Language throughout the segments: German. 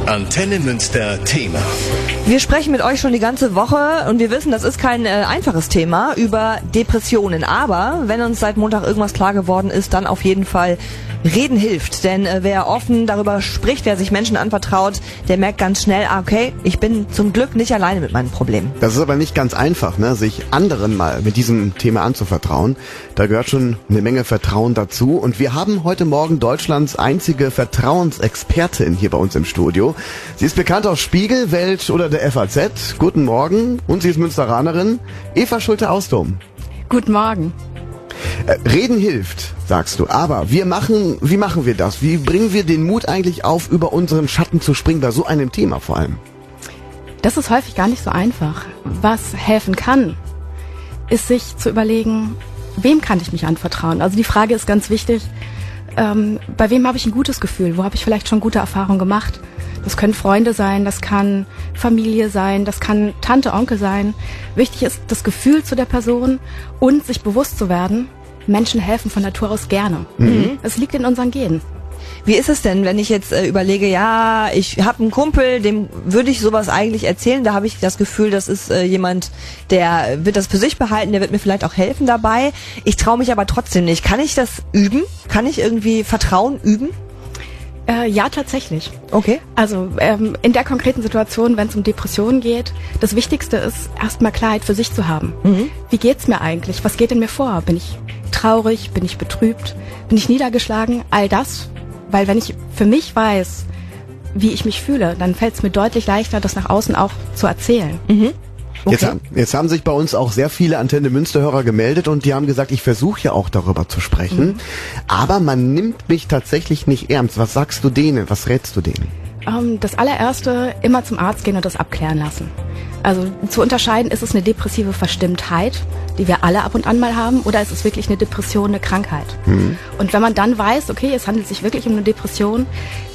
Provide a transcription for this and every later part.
Antenne Münster Thema. Wir sprechen mit euch schon die ganze Woche und wir wissen, das ist kein einfaches Thema über Depressionen. Aber wenn uns seit Montag irgendwas klar geworden ist, dann auf jeden Fall Reden hilft. Denn wer offen darüber spricht, wer sich Menschen anvertraut, der merkt ganz schnell, okay, ich bin zum Glück nicht alleine mit meinen Problemen. Das ist aber nicht ganz einfach, ne, sich anderen mal mit diesem Thema anzuvertrauen. Da gehört schon eine Menge Vertrauen dazu. Und wir haben heute Morgen Deutschlands einzige Vertrauensexpertin hier bei uns im Studio. Sie ist bekannt aus Spiegel, Welt oder der FAZ. Guten Morgen. Und sie ist Münsteranerin. Eva Schulte-Ausdom. Guten Morgen. Reden hilft, sagst du. Aber wie machen wir das? Wie bringen wir den Mut eigentlich auf, über unseren Schatten zu springen, bei so einem Thema vor allem? Das ist häufig gar nicht so einfach. Was helfen kann, ist sich zu überlegen, wem kann ich mich anvertrauen? Also die Frage ist ganz wichtig, bei wem habe ich ein gutes Gefühl? Wo habe ich vielleicht schon gute Erfahrungen gemacht? Das können Freunde sein, das kann Familie sein, das kann Tante, Onkel sein. Wichtig ist das Gefühl zu der Person und sich bewusst zu werden, Menschen helfen von Natur aus gerne. Das liegt in unseren Genen. Wie ist es denn, wenn ich jetzt überlege, ja, ich habe einen Kumpel, dem würde ich sowas eigentlich erzählen, da habe ich das Gefühl, das ist jemand, der wird das für sich behalten, der wird mir vielleicht auch helfen dabei. Ich traue mich aber trotzdem nicht. Kann ich das üben? Kann ich irgendwie Vertrauen üben? Ja, tatsächlich. Okay. Also in der konkreten Situation, wenn es um Depressionen geht, das Wichtigste ist, erstmal Klarheit für sich zu haben. Wie geht's mir eigentlich? Was geht in mir vor? Bin ich traurig? Bin ich betrübt? Bin ich niedergeschlagen? All das. Weil wenn ich für mich weiß, wie ich mich fühle, dann fällt es mir deutlich leichter, das nach außen auch zu erzählen. Okay. Jetzt haben sich bei uns auch sehr viele Antenne Münster-Hörer gemeldet und die haben gesagt, ich versuche ja auch darüber zu sprechen, aber man nimmt mich tatsächlich nicht ernst. Was sagst du denen? Was rätst du denen? Das allererste, immer zum Arzt gehen und das abklären lassen. Also zu unterscheiden, ist es eine depressive Verstimmtheit, die wir alle ab und an mal haben, oder ist es wirklich eine Depression, eine Krankheit? Und wenn man dann weiß, okay, es handelt sich wirklich um eine Depression,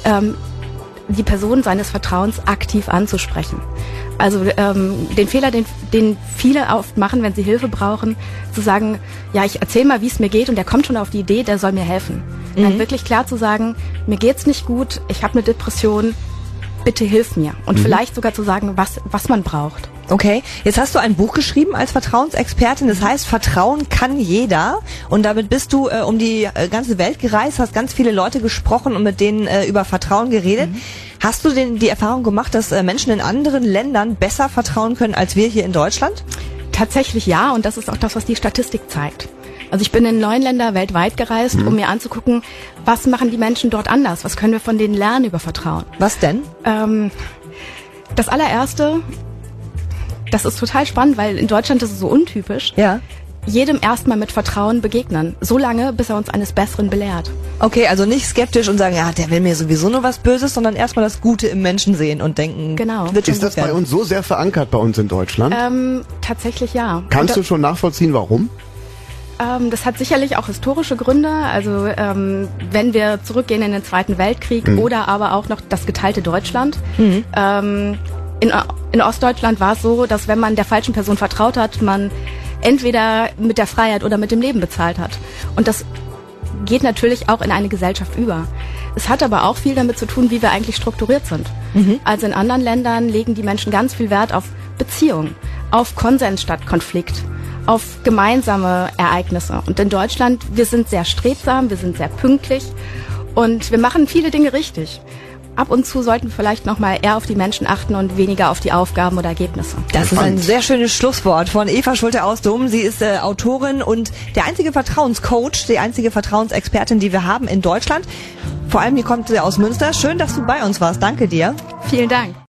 die Person seines Vertrauens aktiv anzusprechen. Also den Fehler, den viele oft machen, wenn sie Hilfe brauchen, zu sagen, ja, ich erzähl mal, wie es mir geht, und der kommt schon auf die Idee, der soll mir helfen. Dann wirklich klar zu sagen, mir geht's nicht gut, ich habe eine Depression, bitte hilf mir. Und vielleicht sogar zu sagen, was man braucht. Okay, jetzt hast du ein Buch geschrieben als Vertrauensexpertin, das heißt, Vertrauen kann jeder, und damit bist du um die ganze Welt gereist, hast ganz viele Leute gesprochen und mit denen über Vertrauen geredet. Hast du denn die Erfahrung gemacht, dass Menschen in anderen Ländern besser vertrauen können als wir hier in Deutschland? Tatsächlich ja, und das ist auch das, was die Statistik zeigt. Also ich bin in 9 Länder weltweit gereist, um mir anzugucken, was machen die Menschen dort anders, was können wir von denen lernen über Vertrauen. Was denn? Das allererste, das ist total spannend, weil in Deutschland ist es so untypisch. Ja. Jedem erstmal mit Vertrauen begegnen, so lange, bis er uns eines Besseren belehrt. Okay, also nicht skeptisch und sagen, ja, der will mir sowieso nur was Böses, sondern erstmal das Gute im Menschen sehen und denken, genau. Wird schon Ist das gut bei uns so sehr verankert bei uns in Deutschland? Tatsächlich ja. Kannst du schon nachvollziehen, warum? Das hat sicherlich auch historische Gründe. Also wenn wir zurückgehen in den Zweiten Weltkrieg oder aber auch noch das geteilte Deutschland. In Ostdeutschland war es so, dass wenn man der falschen Person vertraut hat, man entweder mit der Freiheit oder mit dem Leben bezahlt hat. Und das geht natürlich auch in eine Gesellschaft über. Es hat aber auch viel damit zu tun, wie wir eigentlich strukturiert sind. Also in anderen Ländern legen die Menschen ganz viel Wert auf Beziehung, auf Konsens statt Konflikt, auf gemeinsame Ereignisse. Und in Deutschland, wir sind sehr strebsam, wir sind sehr pünktlich und wir machen viele Dinge richtig. Ab und zu sollten wir vielleicht noch mal eher auf die Menschen achten und weniger auf die Aufgaben oder Ergebnisse. Das ist ein sehr schönes Schlusswort von Eva Schulte-Ausdom. Sie ist Autorin und der einzige Vertrauenscoach, die einzige Vertrauensexpertin, die wir haben in Deutschland. Vor allem, die kommt sie aus Münster. Schön, dass du bei uns warst. Danke dir. Vielen Dank.